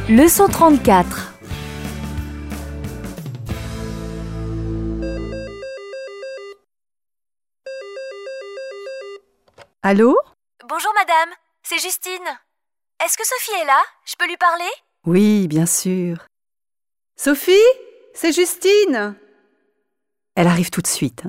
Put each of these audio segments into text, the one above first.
Leçon 34. Allô? Bonjour madame, c'est Justine. Est-ce que Sophie est là? Je peux lui parler? Oui, bien sûr. Sophie? C'est Justine. Elle arrive tout de suite.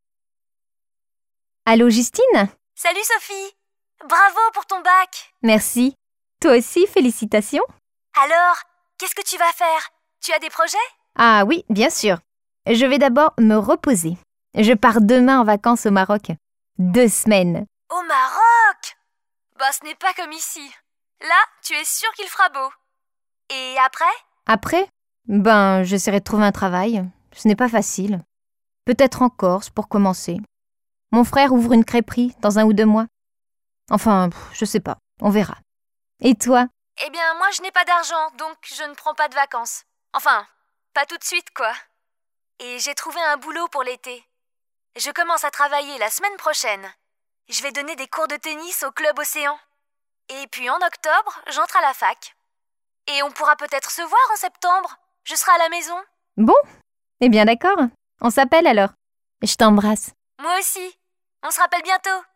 Allô Justine? Salut Sophie! Bravo pour ton bac! Merci. Toi aussi, félicitations. Alors, qu'est-ce que tu vas faire? Tu as des projets? Ah oui, bien sûr. Je vais d'abord me reposer. Je pars demain en vacances au Maroc. 2 semaines. Au Maroc! Bah ce n'est pas comme ici. Là, tu es sûr qu'il fera beau. Et après? Après, j'essaierai de trouver un travail. Ce n'est pas facile. Peut-être en Corse pour commencer. Mon frère ouvre une crêperie dans 1 ou 2 mois. Enfin, je sais pas. On verra. Et toi? Eh bien, moi je n'ai pas d'argent, donc je ne prends pas de vacances. Enfin, pas tout de suite quoi. Et j'ai trouvé un boulot pour l'été. Je commence à travailler la semaine prochaine. Je vais donner des cours de tennis au club Océan. Et puis en octobre, j'entre à la fac. Et on pourra peut-être se voir en septembre. Je serai à la maison. Bon, eh bien d'accord. On s'appelle alors. Je t'embrasse. Moi aussi. On se rappelle bientôt.